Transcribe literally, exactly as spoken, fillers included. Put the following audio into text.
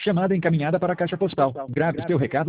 Chamada encaminhada para a caixa postal. Grave seu recado